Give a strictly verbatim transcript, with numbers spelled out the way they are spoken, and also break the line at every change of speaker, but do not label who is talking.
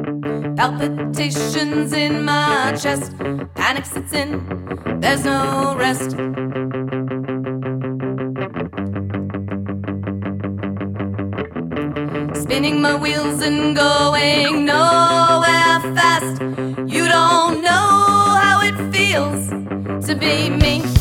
Palpitations in my chest, panic sets in, there's no rest. Spinning my wheels and going nowhere fast. You don't know how it feels to be me.